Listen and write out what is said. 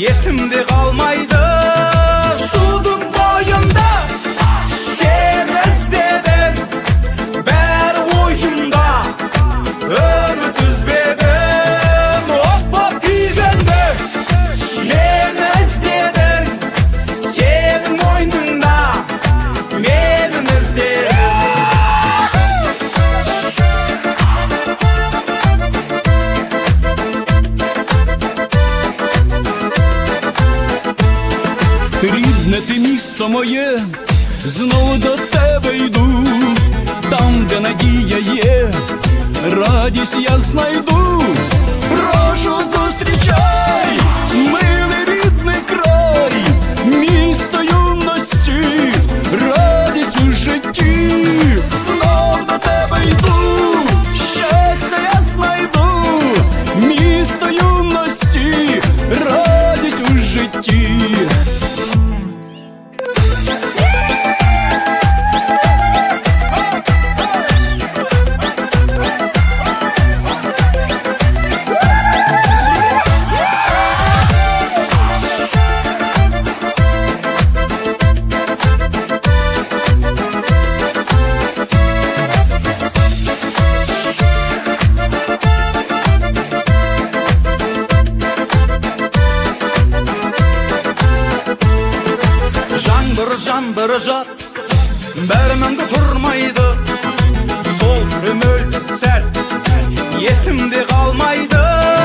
esimde kalmaydı. Şudun boyunda seni izledim, beri oyunda ümit üzmedim. Hoppa tüygende meni izledim, senin oyununda meni izledim. Рідне ти місто моє, знову до тебе йду, там, де надія є, радість я знайду. Прошу, зустрічай, милий рідний край, місто юності, радість у житті. Знов до тебе йду, щастя я знайду, місто юності, радість у житті. Жаңбыр жат бәрі мәңгі тұрмайды, сол өмір сәт есімде қалмайды.